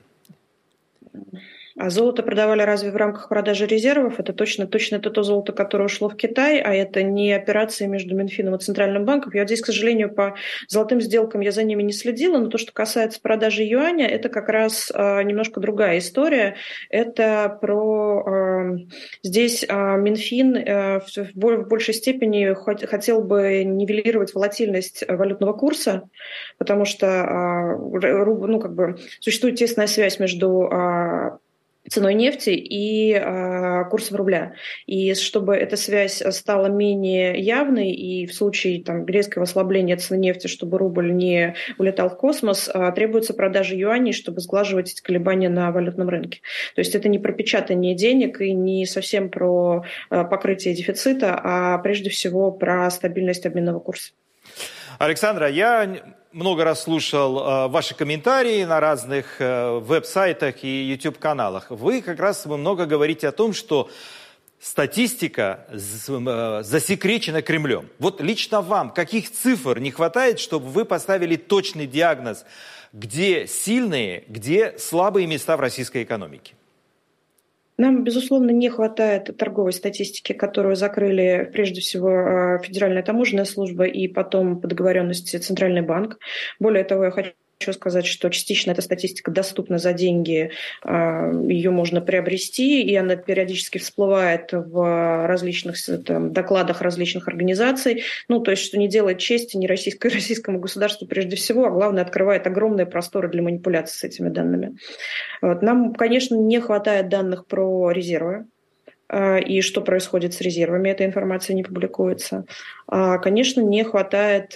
А золото продавали разве в рамках продажи резервов? Это точно, точно это то золото, которое ушло в Китай, а это не операции между Минфином и Центральным банком. Я вот здесь, к сожалению, по золотым сделкам я за ними не следила, но то, что касается продажи юаня, это как раз э, немножко другая история. Это про... Э, здесь э, Минфин э, в, в большей степени хот, хотел бы нивелировать волатильность валютного курса, потому что э, ну, как бы, существует тесная связь между... Э, ценой нефти и э, курсом рубля. И чтобы эта связь стала менее явной, и в случае там, резкого ослабления цены нефти, чтобы рубль не улетал в космос, э, требуется продажа юаней, чтобы сглаживать эти колебания на валютном рынке. То есть это не про печатание денег и не совсем про э, покрытие дефицита, а прежде всего про стабильность обменного курса. Александра, я много раз слушал э, ваши комментарии на разных э, веб-сайтах и YouTube-каналах. Вы как раз много говорите о том, что статистика э, засекречена Кремлем. Вот лично вам каких цифр не хватает, чтобы вы поставили точный диагноз, где сильные, где слабые места в российской экономике? Нам, безусловно, не хватает торговой статистики, которую закрыли прежде всего Федеральная таможенная служба и потом по договоренности Центральный банк. Более того, я хочу Хочу сказать, что частично эта статистика доступна за деньги, ее можно приобрести, и она периодически всплывает в различных там, докладах различных организаций. Ну, то есть, что не делает чести ни российскому, российскому государству прежде всего, а главное, открывает огромные просторы для манипуляций с этими данными. Вот. Нам, конечно, не хватает данных про резервы. И что происходит с резервами, эта информация не публикуется. Конечно, не хватает...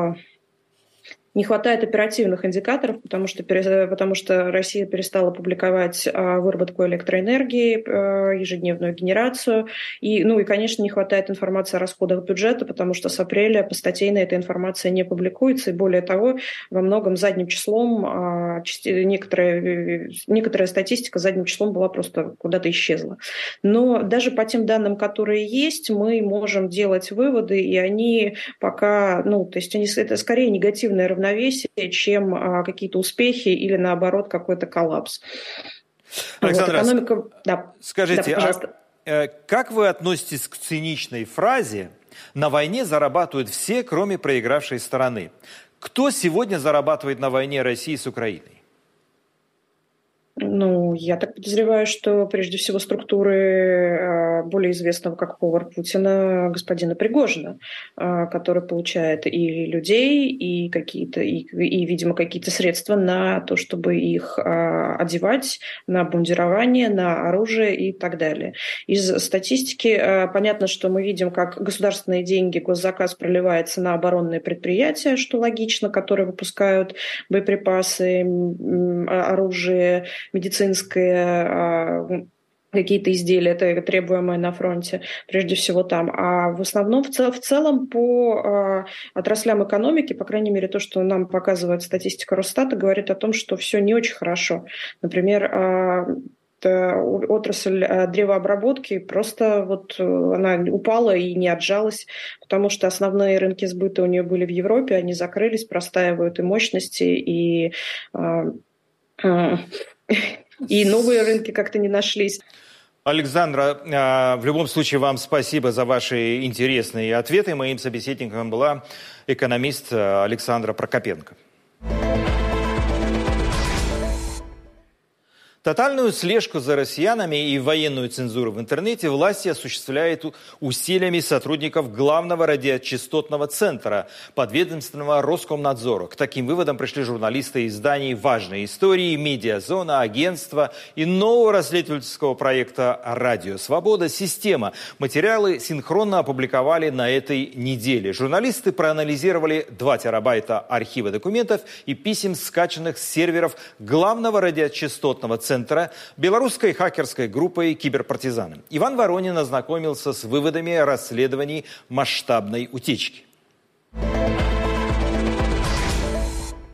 Не хватает оперативных индикаторов, потому что, потому что Россия перестала публиковать выработку электроэнергии, ежедневную генерацию. И, ну и, конечно, не хватает информации о расходах бюджета, потому что с апреля постатейно эта информация не публикуется. И более того, во многом задним числом некоторая, некоторая статистика задним числом была просто куда-то исчезла. Но даже по тем данным, которые есть, мы можем делать выводы, и они пока, ну, то есть они, это скорее негативное равновесие, равновесие, чем а, какие-то успехи или, наоборот, какой-то коллапс. Александра, вот, экономика... да. скажите, да, а, как вы относитесь к циничной фразе «на войне зарабатывают все, кроме проигравшей стороны»? Кто сегодня зарабатывает на войне России с Украиной? Ну, я так подозреваю, что прежде всего структуры более известного как повар Путина господина Пригожина, который получает и людей, и какие-то, и, и, видимо, какие-то средства на то, чтобы их одевать, на обмундирование, на оружие и так далее. Из статистики понятно, что мы видим, как государственные деньги, госзаказ проливается на оборонные предприятия, что логично, которые выпускают боеприпасы, оружие, медицинское, какие-то изделия, это требуемое на фронте, прежде всего там. А в основном, в, цел, в целом, по отраслям экономики, по крайней мере, то, что нам показывает статистика Росстата, говорит о том, что все не очень хорошо. Например, отрасль древообработки просто вот она упала и не отжалась, потому что основные рынки сбыта у нее были в Европе, они закрылись, простаивают и мощности, и и новые рынки как-то не нашлись. Александра, в любом случае вам спасибо за ваши интересные ответы. Моим собеседником была экономист Александра Прокопенко. Тотальную слежку за россиянами и военную цензуру в интернете власти осуществляют усилиями сотрудников Главного радиочастотного центра подведомственного Роскомнадзору. К таким выводам пришли журналисты изданий «Важные истории», «Медиазона», агентства и нового расследовательского проекта «Радио Свобода. Система». Материалы синхронно опубликовали на этой неделе. Журналисты проанализировали два терабайта архива документов и писем, скачанных с серверов Главного радиочастотного центра Центра белорусской хакерской группой «Киберпартизаны». Иван Воронин ознакомился с выводами расследований масштабной утечки.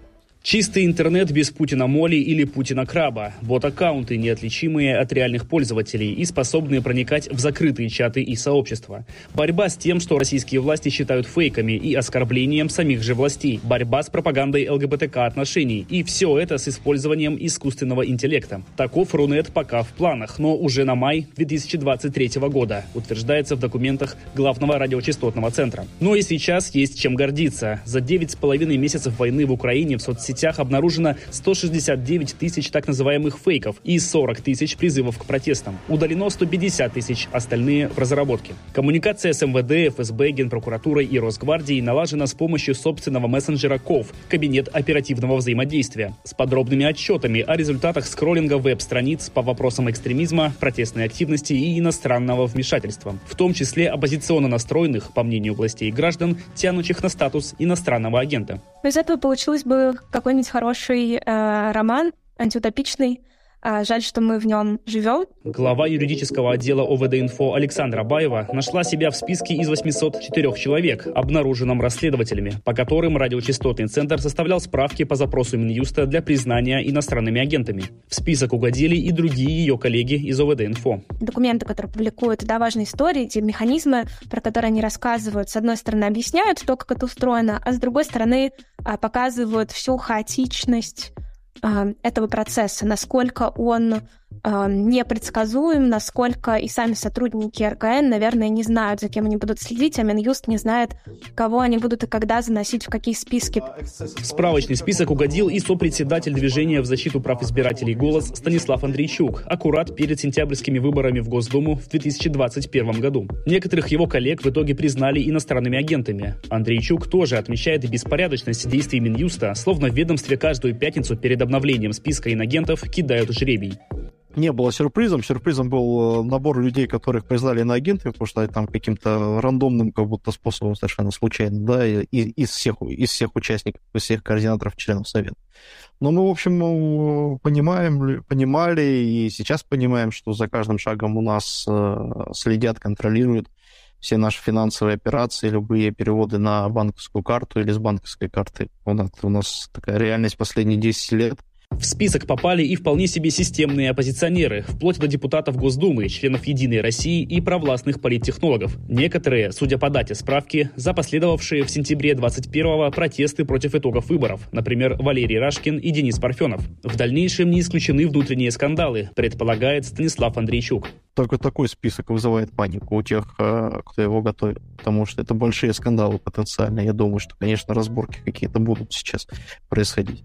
Чистый интернет без Путина-моли или Путина-краба. Бот-аккаунты, неотличимые от реальных пользователей и способные проникать в закрытые чаты и сообщества. Борьба с тем, что российские власти считают фейками и оскорблением самих же властей. Борьба с пропагандой ЛГБТК-отношений. И все это с использованием искусственного интеллекта. Таков Рунет пока в планах, но уже на май две тысячи двадцать третьего года, утверждается в документах Главного радиочастотного центра. Но и сейчас есть чем гордиться. За девять с половиной месяцев войны в Украине в соцсетях В сетях обнаружено сто шестьдесят девять тысяч так называемых фейков и сорок тысяч призывов к протестам. Удалено сто пятьдесят тысяч, остальные в разработке. Коммуникация с эм вэ дэ, эф эс бэ, Генпрокуратурой и Росгвардией налажена с помощью собственного мессенджера КОВ – Кабинет оперативного взаимодействия, с подробными отчетами о результатах скроллинга веб-страниц по вопросам экстремизма, протестной активности и иностранного вмешательства, в том числе оппозиционно настроенных, по мнению властей, граждан, тянущих на статус иностранного агента. Из этого получилось бы какой-нибудь хороший э, роман, антиутопичный. А, жаль, что мы в нем живем. Глава юридического отдела о вэ дэ-инфо Александра Баева нашла себя в списке из восьмисот четырёх человек, обнаруженном расследователями, по которым радиочастотный центр составлял справки по запросу Минюста для признания иностранными агентами. В список угодили и другие ее коллеги из о вэ дэ-инфо. Документы, которые публикуют, да, важные истории, те механизмы, про которые они рассказывают, с одной стороны, объясняют то, как это устроено, а с другой стороны, показывают всю хаотичность этого процесса, насколько он э, непредсказуем, насколько и сами сотрудники эр ка эн, наверное, не знают, за кем они будут следить, а Минюст не знает, кого они будут и когда заносить в какие списки. В справочный список угодил и сопредседатель движения в защиту прав избирателей «Голос» Станислав Андрейчук, аккурат перед сентябрьскими выборами в Госдуму в две тысячи двадцать первом году. Некоторых его коллег в итоге признали иностранными агентами. Андрейчук тоже отмечает беспорядочность действий Минюста, словно в ведомстве каждую пятницу перед обновлением списка инагентов кидают жребий. Не было сюрпризом. Сюрпризом был набор людей, которых признали иноагентами, потому что там каким-то рандомным, как будто способом, совершенно случайно, да, из всех, из всех участников, из всех координаторов, членов Совета. Но мы, в общем, понимаем, понимали и сейчас понимаем, что за каждым шагом у нас следят, контролируют все наши финансовые операции, любые переводы на банковскую карту или с банковской карты. У нас, у нас такая реальность последние десять лет. В список попали и вполне себе системные оппозиционеры, вплоть до депутатов Госдумы, членов «Единой России» и провластных политтехнологов. Некоторые, судя по дате справки, за последовавшие в сентябре двадцать первого протесты против итогов выборов, например, Валерий Рашкин и Денис Парфенов. В дальнейшем не исключены внутренние скандалы, предполагает Станислав Андрейчук. Только такой список вызывает панику у тех, кто его готовит, потому что это большие скандалы потенциально. Я думаю, что, конечно, разборки какие-то будут сейчас происходить.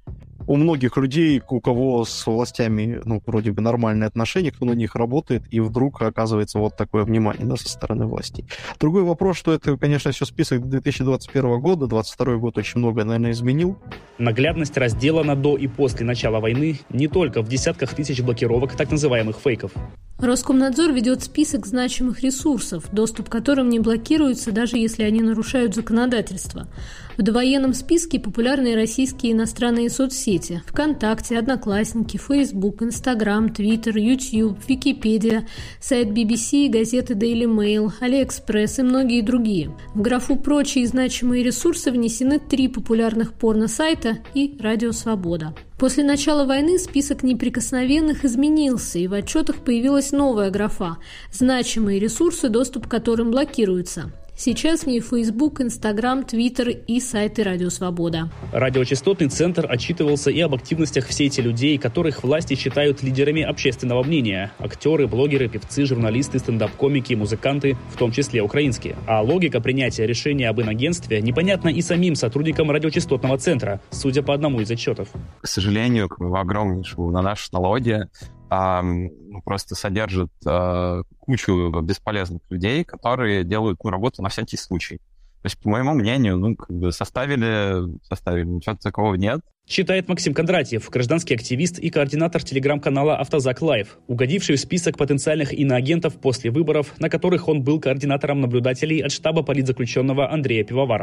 У многих людей, у кого с властями, ну, вроде бы нормальные отношения, кто на них работает, и вдруг оказывается вот такое внимание, да, со стороны властей. Другой вопрос, что это, конечно, все список две тысячи двадцать первого года, двадцать второй год очень многое, наверное, изменил. Наглядность раздела на до и после начала войны не только в десятках тысяч блокировок так называемых фейков. Роскомнадзор ведет список значимых ресурсов, доступ к которым не блокируется, даже если они нарушают законодательство. В довоенном списке популярные российские иностранные соцсети: ВКонтакте, Одноклассники, Фейсбук, Инстаграм, Твиттер, Ютьюб, Википедия, сайт би би си, газеты Daily Mail, Алиэкспресс и многие другие. В графу «Прочие значимые ресурсы» внесены три популярных порно-сайта и Радио Свобода. После начала войны список неприкосновенных изменился, и в отчетах появилась новая графа «Значимые ресурсы, доступ к которым блокируется». Сейчас в ней Facebook, Instagram, Twitter и сайты Радио Свобода. Радиочастотный центр отчитывался и об активностях в сети людей, которых власти считают лидерами общественного мнения. Актеры, блогеры, певцы, журналисты, стендап-комики, музыканты, в том числе украинские. А логика принятия решения об инагентстве непонятна и самим сотрудникам радиочастотного центра, судя по одному из отчетов. К сожалению, огромнейшему на наши налоги а, просто содержат а, кучу бесполезных людей, которые делают ну, работу на всякий случай. То есть, по моему мнению, ну, как бы составили, составили, ничего такого нет. Считает Максим Кондратьев, гражданский активист и координатор телеграм-канала «Автозак Лайв», угодивший в список потенциальных иноагентов после выборов, на которых он был координатором наблюдателей от штаба политзаключенного Андрея Пивоварова. В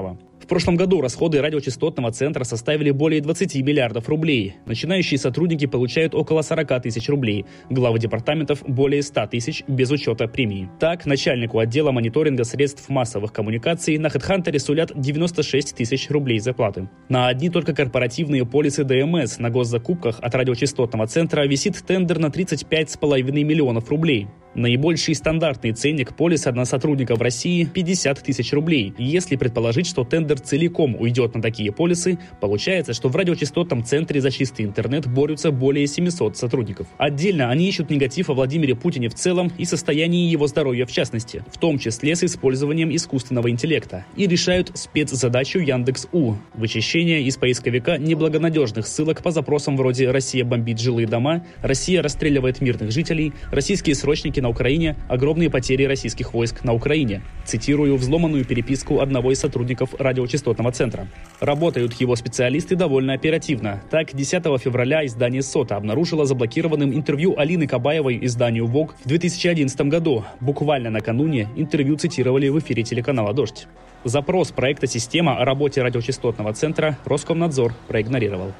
прошлом году расходы радиочастотного центра составили более двадцати миллиардов рублей. Начинающие сотрудники получают около сорока тысяч рублей. Главы департаментов более ста тысяч без учета премии. Так, начальнику отдела мониторинга средств массовых коммуникаций на HeadHunter сулят девяносто шесть тысяч рублей зарплаты. На одни только корпоративные полисы ДМС на госзакупках от радиочастотного центра висит тендер на тридцать пять с половиной миллионов рублей. Наибольший стандартный ценник полиса на сотрудника в России – пятьдесят тысяч рублей. Если предположить, что тендер целиком уйдет на такие полисы, получается, что в радиочастотном центре за чистый интернет борются более семисот сотрудников. Отдельно они ищут негатив о Владимире Путине в целом и состоянии его здоровья в частности, в том числе с использованием искусственного интеллекта, и решают спецзадачу Яндекс.У – вычищение из поисковика неблагонадежных ссылок по запросам вроде «Россия бомбит жилые дома», «Россия расстреливает мирных жителей», «Российские срочники на Украине», «Огромные потери российских войск на Украине». Цитирую взломанную переписку одного из сотрудников радиочастотного центра. Работают его специалисты довольно оперативно. Так, десятого февраля издание СОТА обнаружило заблокированным интервью Алины Кабаевой изданию Vogue в две тысячи одиннадцатом году. Буквально накануне интервью цитировали в эфире телеканала «Дождь». Запрос проекта «Система» о работе радиочастотного центра Роскомнадзор проигнорировал.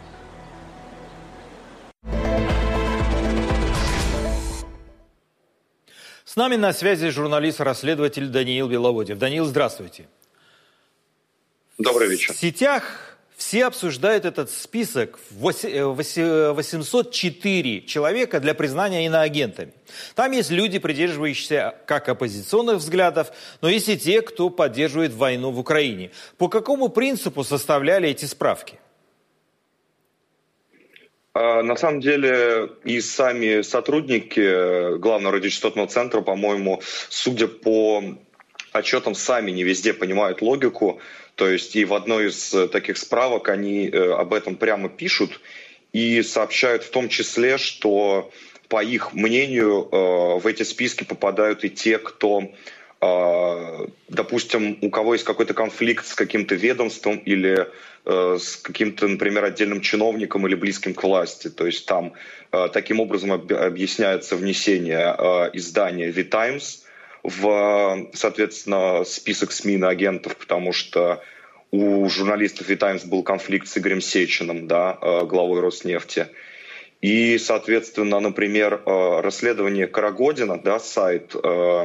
С нами на связи журналист-расследователь Даниил Беловодьев. Даниил, здравствуйте. Добрый вечер. В сетях все обсуждают этот список восемьсот четыре человека для признания иноагентами. Там есть люди, придерживающиеся как оппозиционных взглядов, но есть и те, кто поддерживает войну в Украине. По какому принципу составляли эти справки? На самом деле и сами сотрудники Главного радиочастотного центра, по-моему, судя по отчетам, сами не везде понимают логику. То есть и в одной из таких справок они об этом прямо пишут и сообщают в том числе, что, по их мнению, в эти списки попадают и те, кто, допустим, у кого есть какой-то конфликт с каким-то ведомством или с каким-то, например, отдельным чиновником или близким к власти. То есть там таким образом объясняется внесение издания The Times в, соответственно, список СМИ иноагентов, потому что у журналистов The Times был конфликт с Игорем Сечиным, да, главой Роснефти. И, соответственно, например, расследование Карагодина, да, сайт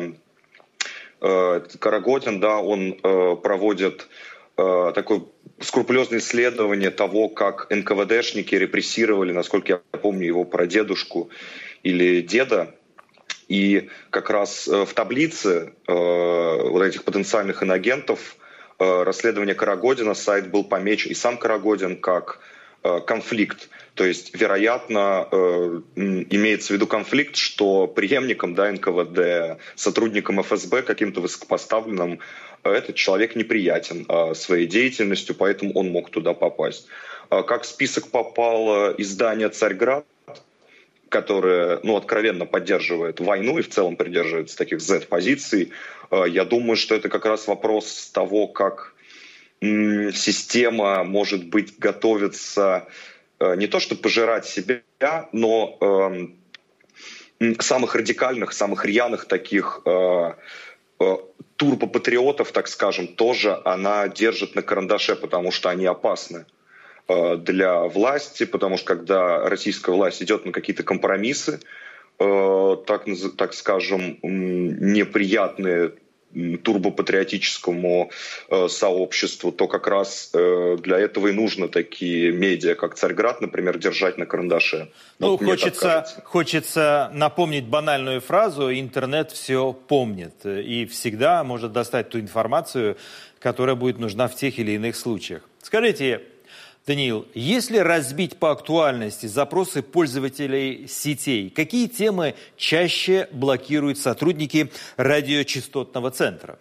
Карагодин, да, он проводит такое скрупулезное исследование того, как эн ка вэ дэшники репрессировали, насколько я помню, его прадедушку или деда. И как раз в таблице вот этих потенциальных иноагентов расследование Карагодина, сайт был помечен, и сам Карагодин, как конфликт. То есть, вероятно, имеется в виду конфликт, что преемником, да, эн ка вэ дэ, сотрудником эф эс бэ, каким-то высокопоставленным, этот человек неприятен своей деятельностью, поэтому он мог туда попасть. Как в список попало издание «Царьград», которое, ну, откровенно поддерживает войну и в целом придерживается таких зет-позиций, я думаю, что это как раз вопрос того, как система, может быть, готовится не то чтобы пожирать себя, но э, самых радикальных, самых рьяных таких э, э, турбопатриотов, так скажем, тоже она держит на карандаше, потому что они опасны э, для власти, потому что когда российская власть идет на какие-то компромиссы, э, так, так скажем, неприятные турбопатриотическому э, сообществу, то как раз э, для этого и нужно такие медиа, как «Царьград», например, держать на карандаше. Ну, вот хочется, хочется напомнить банальную фразу: интернет все помнит и всегда может достать ту информацию, которая будет нужна в тех или иных случаях. Скажите, Даниил, если разбить по актуальности запросы пользователей сетей, какие темы чаще блокируют сотрудники радиочастотного центра?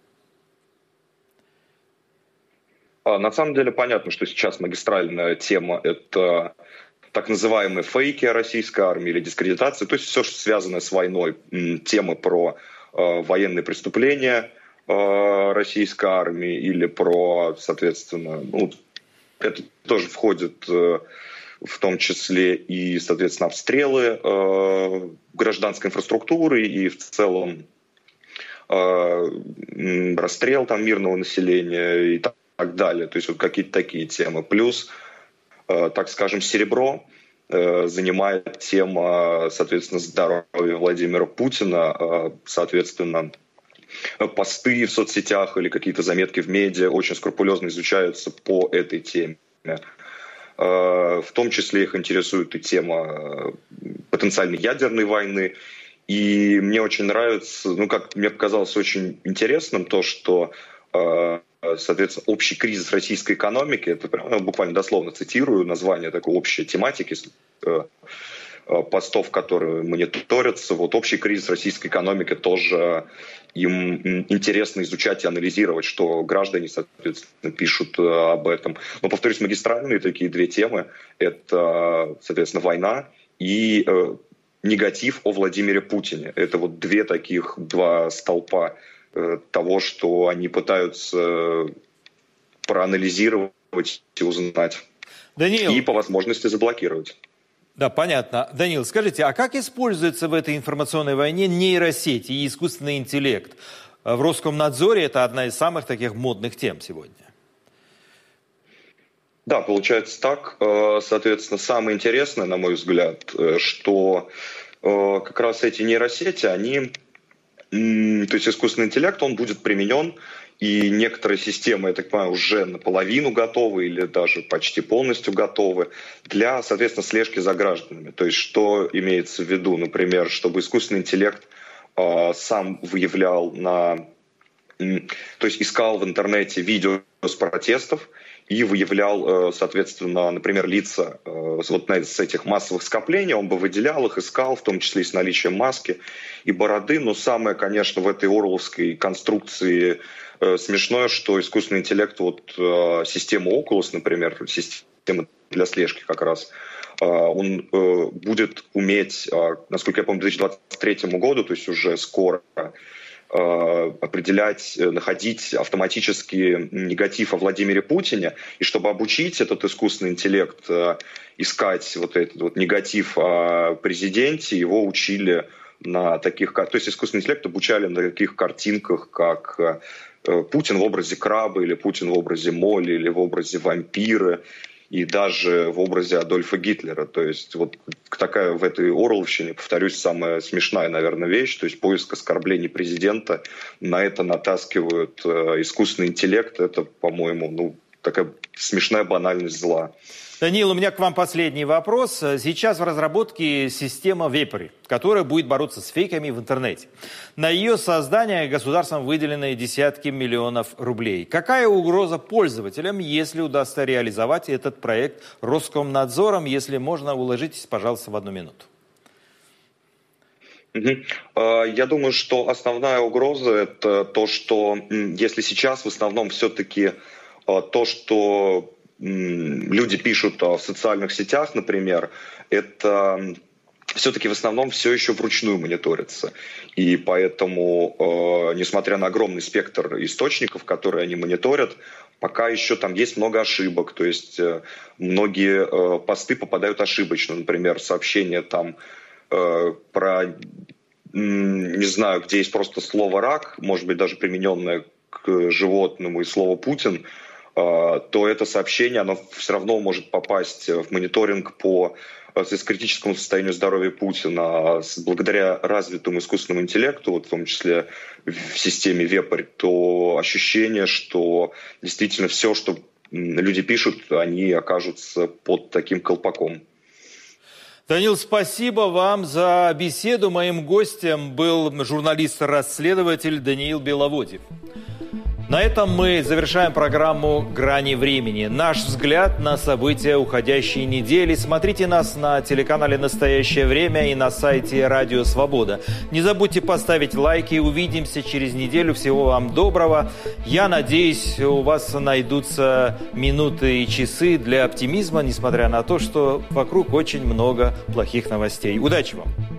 На самом деле понятно, что сейчас магистральная тема — это так называемые фейки о российской армии или дискредитация, то есть все, что связано с войной, темы про э, военные преступления э, российской армии или про, соответственно, ну, это тоже входит э, в том числе и, соответственно, обстрелы э, гражданской инфраструктуры и в целом э, расстрел там мирного населения и так так далее. То есть вот какие-то такие темы. Плюс, так скажем, серебро занимает тема, соответственно, здоровья Владимира Путина, соответственно, посты в соцсетях или какие-то заметки в медиа очень скрупулезно изучаются по этой теме. В том числе их интересует и тема потенциальной ядерной войны. И мне очень нравится, ну, как мне показалось очень интересным то, что, соответственно, общий кризис российской экономики, это прям, буквально дословно цитирую название такой общей тематики, постов, которые мониторятся. Вот общий кризис российской экономики тоже им интересно изучать и анализировать, что граждане, соответственно, пишут об этом. Но, повторюсь, магистральные такие две темы – это, соответственно, война и э, негатив о Владимире Путине. Это вот две таких, два столпа э, того, что они пытаются проанализировать и узнать. Даниил. И по возможности заблокировать. Да, понятно. Даниил, скажите, а как используется в этой информационной войне нейросети и искусственный интеллект? В Роскомнадзоре это одна из самых таких модных тем сегодня. Да, получается так. Соответственно, самое интересное, на мой взгляд, что как раз эти нейросети, они, то есть искусственный интеллект, он будет применен, и некоторые системы, я так понимаю, уже наполовину готовы или даже почти полностью готовы для, соответственно, слежки за гражданами. То есть что имеется в виду? Например, чтобы искусственный интеллект э, сам выявлял на... Э, то есть искал в интернете видео с протестов и выявлял, э, соответственно, например, лица э, вот с этих массовых скоплений, он бы выделял их, искал, в том числе и с наличием маски и бороды. Но самое, конечно, в этой оруэлловской конструкции смешное, что искусственный интеллект, вот э, система Oculus, например, система для слежки как раз, э, он э, будет уметь, э, насколько я помню, к две тысячи двадцать третьему году, то есть уже скоро, э, определять, находить автоматически негатив о Владимире Путине. И чтобы обучить этот искусственный интеллект э, искать вот этот вот негатив о президенте, его учили на таких... То есть искусственный интеллект обучали на таких картинках, как... Путин в образе краба, или Путин в образе Молли, или в образе вампира, и даже в образе Адольфа Гитлера. То есть вот такая в этой оруэлловщине, повторюсь, самая смешная, наверное, вещь, то есть поиск оскорблений президента, на это натаскивают э, искусственный интеллект. Это, по-моему, ну, такая смешная банальность зла. Даниил, у меня к вам последний вопрос. Сейчас в разработке система Вепри, которая будет бороться с фейками в интернете. На ее создание государством выделены десятки миллионов рублей. Какая угроза пользователям, если удастся реализовать этот проект Роскомнадзором? Если можно, уложитесь, пожалуйста, в одну минуту. Я думаю, что основная угроза – это то, что если сейчас в основном все-таки то, что люди пишут в социальных сетях, например, это все-таки в основном все еще вручную мониторится. И поэтому, э, несмотря на огромный спектр источников, которые они мониторят, пока еще там есть много ошибок. То есть э, многие э, посты попадают ошибочно. Например, сообщение там э, про, э, не знаю, где есть просто слово «рак», может быть, даже примененное к животному, и слово «Путин», то это сообщение, оно все равно может попасть в мониторинг по критическому состоянию здоровья Путина. Благодаря развитому искусственному интеллекту, вот в том числе в системе Вепрь, то ощущение, что действительно все, что люди пишут, они окажутся под таким колпаком. Даниил, спасибо вам за беседу. Моим гостем был журналист-расследователь Даниил Беловодьев. На этом мы завершаем программу «Грани времени». Наш взгляд на события уходящей недели. Смотрите нас на телеканале «Настоящее время» и на сайте «Радио Свобода». Не забудьте поставить лайки. Увидимся через неделю. Всего вам доброго. Я надеюсь, у вас найдутся минуты и часы для оптимизма, несмотря на то, что вокруг очень много плохих новостей. Удачи вам!